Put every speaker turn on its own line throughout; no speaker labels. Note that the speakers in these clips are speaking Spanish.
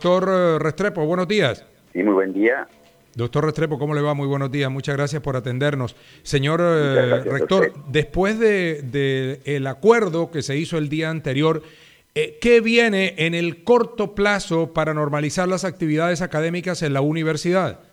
Doctor Restrepo, buenos días.
Sí, muy buen día.
Doctor Restrepo, ¿cómo le va? Muy buenos días. Muchas gracias por atendernos. Señor
Muchas gracias a
rector,
usted.
después de el acuerdo que se hizo el día anterior, ¿qué viene en el corto plazo para normalizar las actividades académicas en la universidad?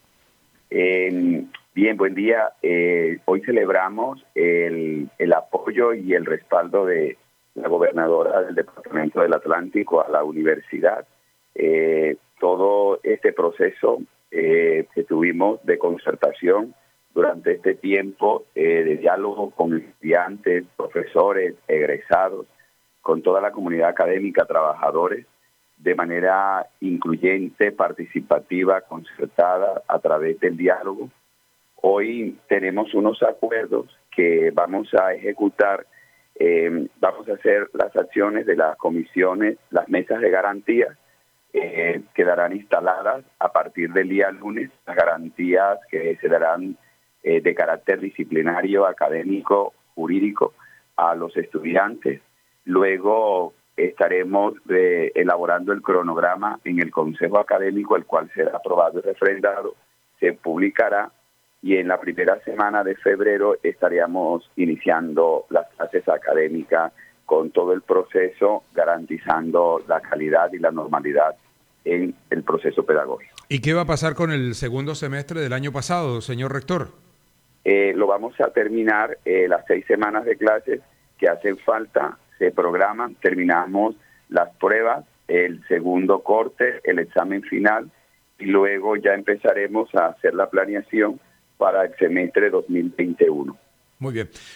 Bien, buen día. Hoy celebramos el apoyo y el respaldo de la gobernadora del Departamento del Atlántico a la universidad. Todo este proceso que tuvimos de concertación durante este tiempo de diálogo con estudiantes, profesores, egresados, con toda la comunidad académica, trabajadores, de manera incluyente, participativa, concertada a través del diálogo. Hoy tenemos unos acuerdos que vamos a ejecutar. Vamos a hacer las acciones de las comisiones, las mesas de garantías quedarán instaladas a partir del día lunes, las garantías que se darán de carácter disciplinario, académico, jurídico a los estudiantes. Luego estaremos elaborando el cronograma en el Consejo Académico, el cual será aprobado y refrendado, se publicará y en la primera semana de febrero estaríamos iniciando las clases académicas con todo el proceso, garantizando la calidad y la normalidad en el proceso pedagógico.
¿Y qué va a pasar con el segundo semestre del año pasado, señor rector?
Lo vamos a terminar, las 6 semanas de clases que hacen falta, se programan, terminamos las pruebas, el segundo corte, el examen final, y luego ya empezaremos a hacer la planeación para el semestre 2021.
Muy bien.